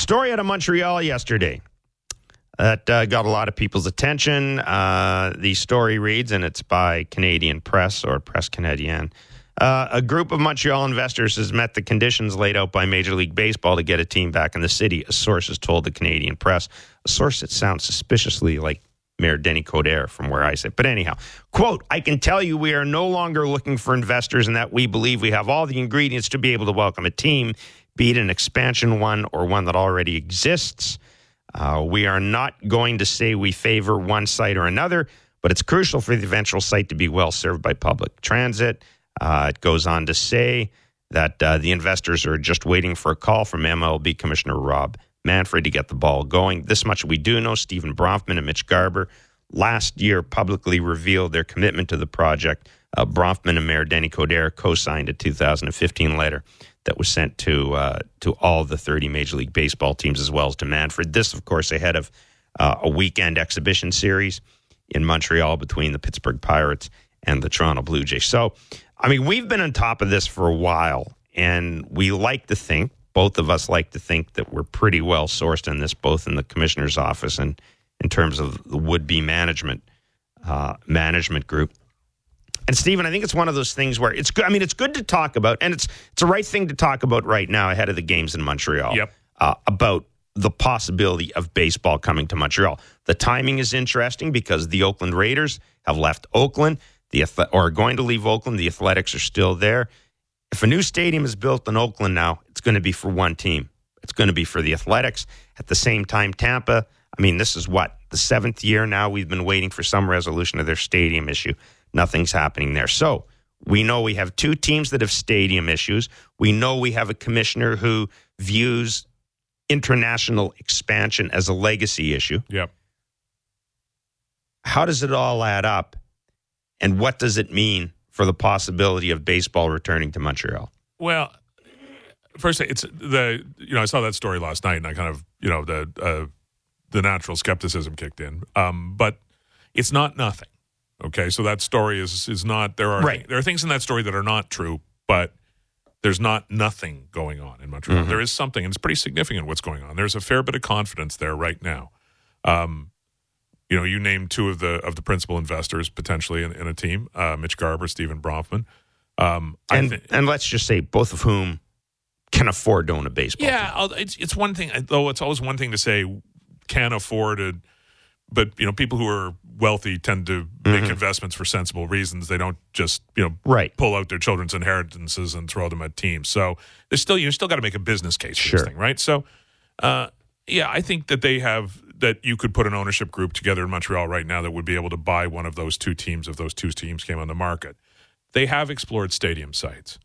story out of Montreal yesterday that got a lot of people's attention. The story reads, and it's by Canadian Press or Presse Canadienne. A group of Montreal investors has met the conditions laid out by Major League Baseball to get a team back in the city, a source has told the Canadian Press. A source that sounds suspiciously like Mayor Denis Coderre from where I sit. But anyhow, quote, I can tell you we are no longer looking for investors and that we believe we have all the ingredients to be able to welcome a team, be it an expansion one or one that already exists. We are not going to say we favor one site or another, but it's crucial for the eventual site to be well served by public transit. It goes on to say that the investors are just waiting for a call from MLB Commissioner Rob Manfred to get the ball going. This much we do know. Stephen Bronfman and Mitch Garber last year publicly revealed their commitment to the project. Bronfman and Mayor Denis Coderre co-signed a 2015 letter that was sent to all the 30 Major League Baseball teams as well as to Manfred. This, of course, ahead of a weekend exhibition series in Montreal between the Pittsburgh Pirates and the Toronto Blue Jays. So, I mean, we've been on top of this for a while, and we like to think, both of us like to think that we're pretty well sourced in this, both in the commissioner's office and in terms of the would-be management group. And Stephen, I think it's one of those things where it's good. I mean, it's good to talk about, and it's a right thing to talk about right now ahead of the games in Montreal. Yep. About the possibility of baseball coming to Montreal. The timing is interesting because the Oakland Raiders have left Oakland, or are going to leave Oakland. The Athletics are still there. If a new stadium is built in Oakland now, it's going to be for one team. It's going to be for the Athletics. At the same time, Tampa, I mean, this is the 7th year now we've been waiting for some resolution of their stadium issue. Nothing's happening there. So we know we have two teams that have stadium issues. We know we have a commissioner who views international expansion as a legacy issue. Yep. How does it all add up? And what does it mean for the possibility of baseball returning to Montreal? Well, first, I saw that story last night, and I kind of, the natural skepticism kicked in. But it's not nothing. Okay, so that story is not. There are things in that story that are not true, but there's not nothing going on in Montreal. Mm-hmm. There is something, and it's pretty significant what's going on. There's a fair bit of confidence there right now. You named two of the principal investors potentially in a team, Mitch Garber, Stephen Bronfman. And let's just say both of whom can afford to own a baseball team. It's one thing, though. It's always one thing to say can afford it, but people who are wealthy tend to make investments for sensible reasons. They don't just pull out their children's inheritances and throw them at teams. So you still got to make a business case for this thing, right? So I think that you could put an ownership group together in Montreal right now that would be able to buy one of those two teams if those two teams came on the market. They have explored stadium sites.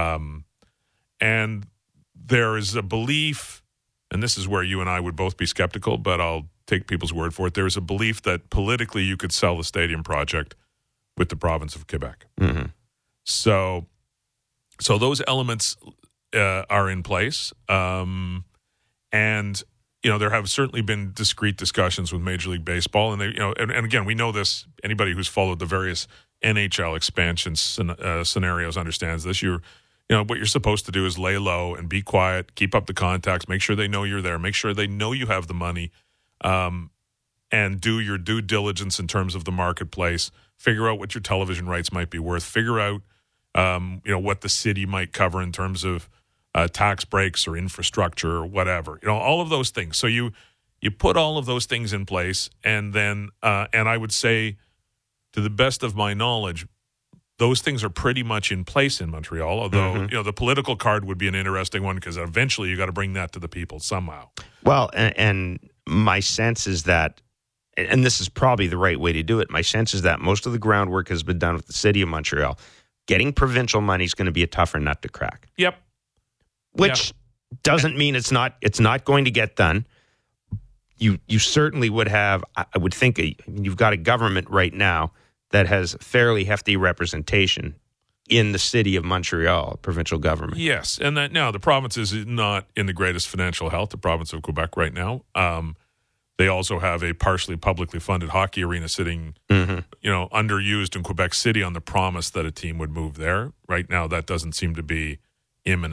And there is a belief, and this is where you and I would both be skeptical, but I'll take people's word for it. There is a belief that politically you could sell the stadium project with the province of Quebec. Mm-hmm. So those elements are in place. And there have certainly been discrete discussions with Major League Baseball, and and again, we know this. Anybody who's followed the various NHL expansion scenarios understands this. What you're supposed to do is lay low and be quiet, keep up the contacts, make sure they know you're there, make sure they know you have the money, and do your due diligence in terms of the marketplace. Figure out what your television rights might be worth. Figure out, what the city might cover in terms of tax breaks or infrastructure or whatever, all of those things. So you put all of those things in place, and then and I would say, to the best of my knowledge, those things are pretty much in place in Montreal. Although the political card would be an interesting one because eventually you got to bring that to the people somehow. Well, and my sense is that, and this is probably the right way to do it. My sense is that most of the groundwork has been done with the city of Montreal. Getting provincial money is going to be a tougher nut to crack. Yep. Which doesn't mean it's not going to get done. You certainly would have, I would think, you've got a government right now that has fairly hefty representation in the city of Montreal, provincial government. Yes, and that now the province is not in the greatest financial health, the province of Quebec right now. They also have a partially publicly funded hockey arena sitting, underused in Quebec City on the promise that a team would move there. Right now, that doesn't seem to be imminent.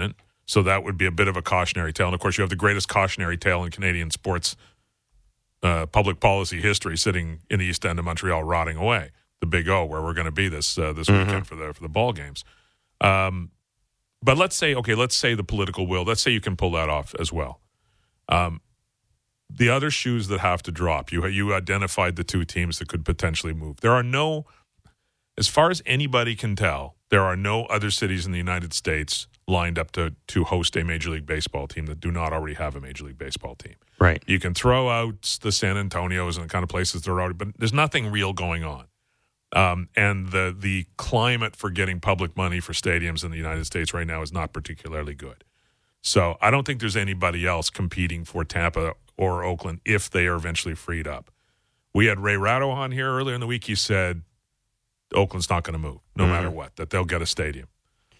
So that would be a bit of a cautionary tale. And, of course, you have the greatest cautionary tale in Canadian sports public policy history sitting in the East End of Montreal rotting away, the Big O, where we're going to be this weekend for the ball games. But let's say the political will. Let's say you can pull that off as well. The other shoes that have to drop, you identified the two teams that could potentially move. There are no, as far as anybody can tell, there are no other cities in the United States lined up to host a Major League Baseball team that do not already have a Major League Baseball team. Right. You can throw out the San Antonios and the kind of places that are already, but there's nothing real going on. And the climate for getting public money for stadiums in the United States right now is not particularly good. So I don't think there's anybody else competing for Tampa or Oakland if they are eventually freed up. We had Ray Ratto on here earlier in the week. He said Oakland's not going to move, no matter what, that they'll get a stadium.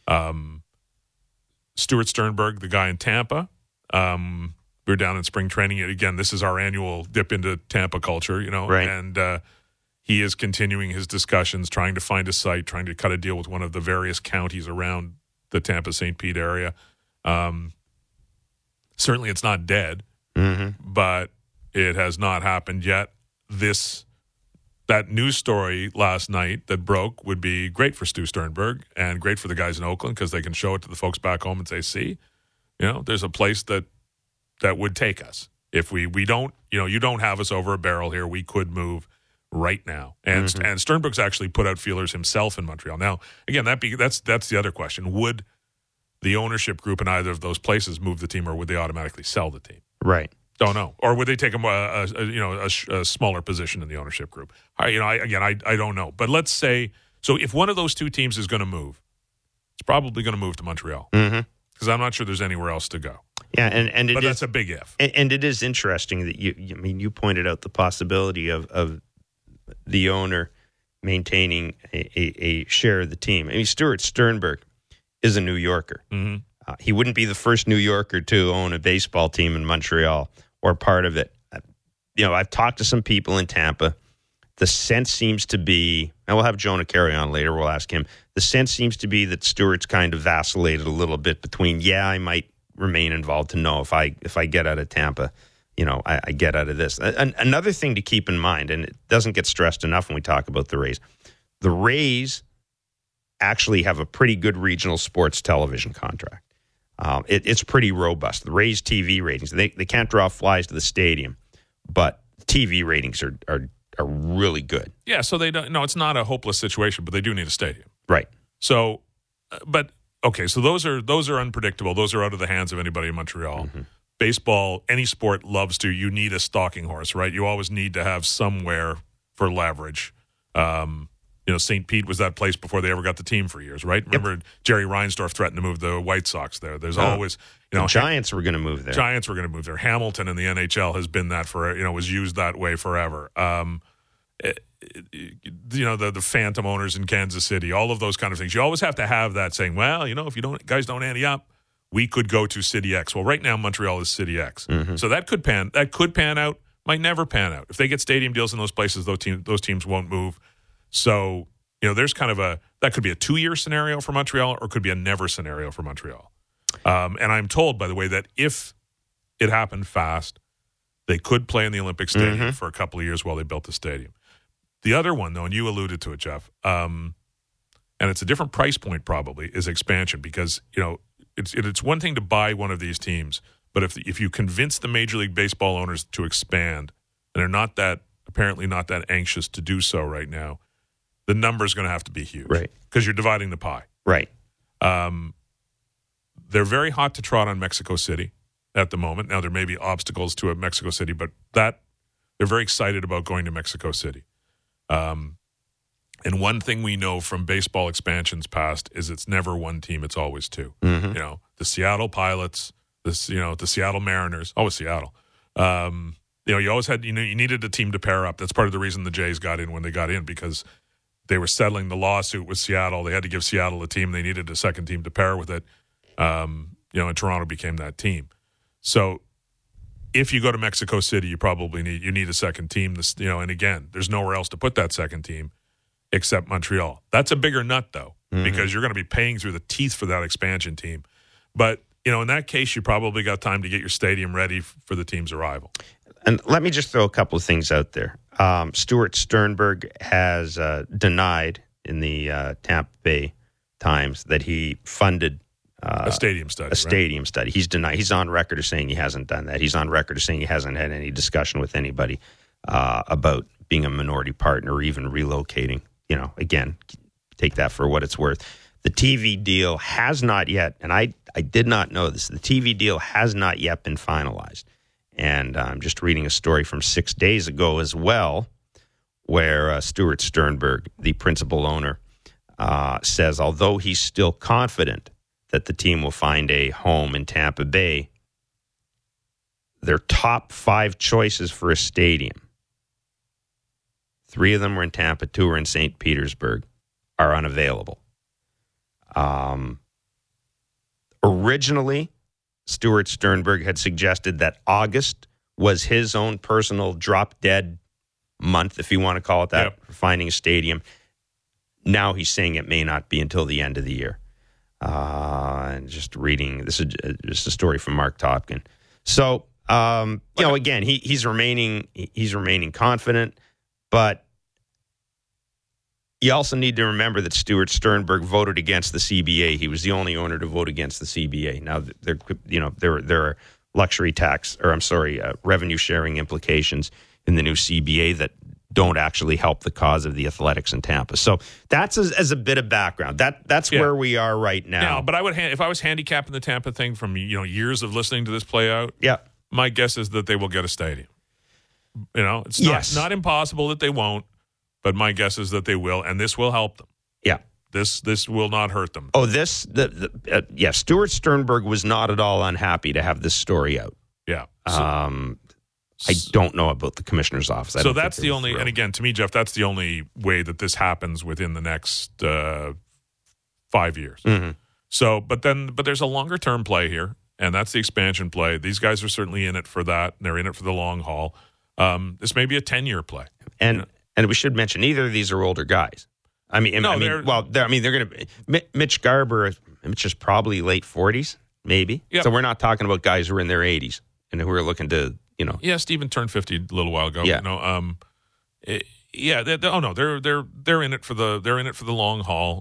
Stuart Sternberg, the guy in Tampa, we're down in spring training. Again, this is our annual dip into Tampa culture, right. And he is continuing his discussions, trying to find a site, trying to cut a deal with one of the various counties around the Tampa-St. Pete area. Certainly it's not dead, but it has not happened yet. That news story last night that broke would be great for Stu Sternberg and great for the guys in Oakland because they can show it to the folks back home and say, see, there's a place that would take us. If we don't, you don't have us over a barrel here, we could move right now. And Sternberg's actually put out feelers himself in Montreal. Now, again, that's the other question. Would the ownership group in either of those places move the team, or would they automatically sell the team? Right. Don't know. Or would they take a smaller position in the ownership group? I don't know. But let's say, so if one of those two teams is going to move, it's probably going to move to Montreal because I'm not sure there's anywhere else to go. Yeah, and that's a big if. And it is interesting that you pointed out the possibility of the owner maintaining a share of the team. I mean, Stuart Sternberg is a New Yorker. He wouldn't be the first New Yorker to own a baseball team in Montreal or part of it. I've talked to some people in Tampa. The sense seems to be, and we'll have Jonah Carey on later, we'll ask him, the sense seems to be that Stuart's kind of vacillated a little bit between, I might remain involved to know if I get out of Tampa, I get out of this. Another thing to keep in mind, and it doesn't get stressed enough when we talk about the Rays actually have a pretty good regional sports television contract. It's pretty robust. The Rays TV ratings, they can't draw flies to the stadium, but TV ratings are really good. Yeah, so they don't. No, it's not a hopeless situation, but they do need a stadium, right? So, but okay, so those are unpredictable. Those are out of the hands of anybody in Montreal. Baseball, any sport loves to. You need a stalking horse, right? You always need to have somewhere for leverage. St. Pete was that place before they ever got the team for years, right? Remember, Jerry Reinsdorf threatened to move the White Sox there. There's always, the Giants were going to move there. Giants were going to move there. Hamilton in the NHL has been that was used that way forever. The phantom owners in Kansas City, all of those kind of things. You always have to have that saying, well, if you guys don't ante up, we could go to City X. Well, right now Montreal is City X, so that could pan out. Might never pan out. If they get stadium deals in those places, those teams won't move. So, there's kind of that could be a 2-year scenario for Montreal or could be a never scenario for Montreal. And I'm told, by the way, that if it happened fast, they could play in the Olympic Stadium for a couple of years while they built the stadium. The other one, though, and you alluded to it, Jeff, and it's a different price point probably, is expansion because, it's one thing to buy one of these teams, but if you convince the Major League Baseball owners to expand, and they're apparently not that anxious to do so right now, the number's going to have to be huge. Right. Because you're dividing the pie. Right. They're very hot to trot on Mexico City at the moment. Now, there may be obstacles to Mexico City, but they're very excited about going to Mexico City. And one thing we know from baseball expansions past is it's never one team, it's always two. The Seattle Pilots, the Seattle Mariners, always Seattle. You always had, you needed a team to pair up. That's part of the reason the Jays got in when they got in, because they were settling the lawsuit with Seattle. They had to give Seattle a team. They needed a second team to pair with it. And Toronto became that team. So if you go to Mexico City, you probably need a second team. And again, there's nowhere else to put that second team except Montreal. That's a bigger nut, though, because you're going to be paying through the teeth for that expansion team. But in that case, you probably got time to get your stadium ready for the team's arrival. And let me just throw a couple of things out there. Stuart Sternberg has denied in the Tampa Bay Times that he funded a stadium study. Stadium study. He's denied. He's on record as saying he hasn't done that. He's on record as saying he hasn't had any discussion with anybody about being a minority partner or even relocating. Again, take that for what it's worth. The TV deal has not yet, and I did not know this, the TV deal has not yet been finalized. And I'm just reading a story from 6 days ago as well, where Stuart Sternberg, the principal owner, says although he's still confident that the team will find a home in Tampa Bay, their top 5 choices for a stadium, 3 of them were in Tampa, 2 were in St. Petersburg, are unavailable. Originally, Stuart Sternberg had suggested that August was his own personal drop-dead month, if you want to call it that, for finding a stadium. Now he's saying it may not be until the end of the year. And just reading, this is just a story from Mark Topkin. So, again, he's remaining confident, but you also need to remember that Stuart Sternberg voted against the CBA. He was the only owner to vote against the CBA. Now, there are luxury tax, revenue sharing implications in the new CBA that don't actually help the cause of the Athletics in Tampa. So that's as a bit of background. That's where we are right now. Yeah, but if I was handicapping the Tampa thing from years of listening to this play out, my guess is that they will get a stadium. It's not impossible that they won't, but my guess is that they will, and this will help them. Yeah. This will not hurt them. Oh, Stuart Sternberg was not at all unhappy to have this story out. Yeah. I don't know about the commissioner's office. So that's the only, and again, to me, Jeff, that's the only way that this happens within the next 5 years. Mm-hmm. So, but there's a longer term play here, and that's the expansion play. These guys are certainly in it for that. And they're in it for the long haul. This may be a 10-year play. And we should mention either of these are older guys. They're going to Mitch Garber. Mitch is probably late 40s, maybe. Yep. So we're not talking about guys who are in their 80s and who are looking to. Yeah, Steven turned 50 a little while ago. Yeah. They're in it for the long haul.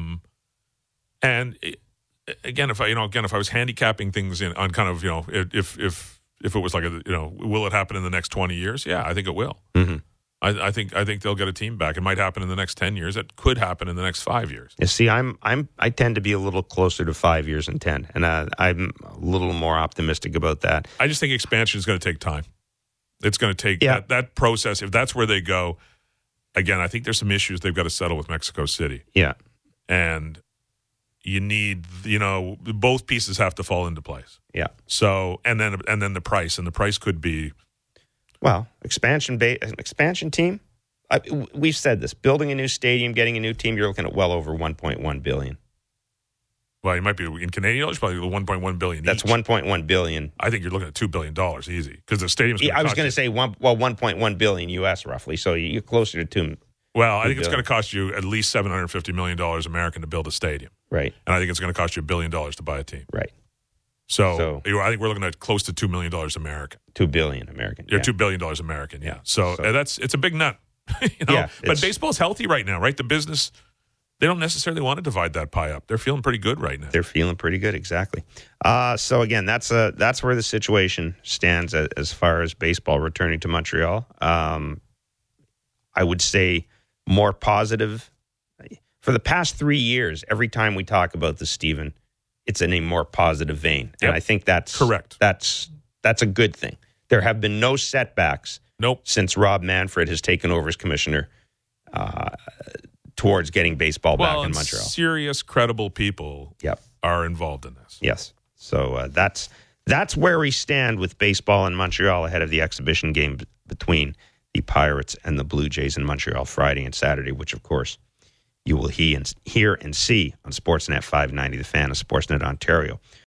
And again, if I was handicapping things on kind of if it was like will it happen in the next 20 years? Yeah, I think it will. Mm-hmm. I think they'll get a team back. It might happen in the next 10 years. It could happen in the next 5 years. You see, I tend to be a little closer to 5 years than 10, and I'm a little more optimistic about that. I just think expansion is going to take time. It's going to take that process. If that's where they go, again, I think there's some issues they've got to settle with Mexico City. Yeah, and you need both pieces have to fall into place. Yeah. So and then the price, and the price could be. Well, expansion team, we've said this. Building a new stadium, getting a new team, you're looking at well over $1.1 billion. Well, you might be in Canadian dollars, probably $1.1 billion. That's $1.1 billion. I think you're looking at $2 billion easy because the stadium's. I was going to say $1.1 billion US roughly. So you're closer to 2. Well, I think it's going to cost you at least $750 million American to build a stadium. Right. And I think it's going to cost you $1 billion to buy a team. Right. So I think we're looking at close to $2 million American. $2 billion American. Yeah, $2 billion American. Yeah. So it's a big nut. Yeah, but baseball's healthy right now, right? The business, they don't necessarily want to divide that pie up. They're feeling pretty good right now. They're feeling pretty good, exactly. So again, that's where the situation stands as far as baseball returning to Montreal. I would say more positive. For the past 3 years, every time we talk about this, Stephen, it's in a more positive vein. Yep. And I think that's correct. That's a good thing. There have been no setbacks since Rob Manfred has taken over as commissioner towards getting baseball back in Montreal. Serious, credible people are involved in this. Yes. So that's where we stand with baseball in Montreal ahead of the exhibition game between the Pirates and the Blue Jays in Montreal Friday and Saturday, which, of course, you will hear and see on Sportsnet 590, the Fan of Sportsnet Ontario.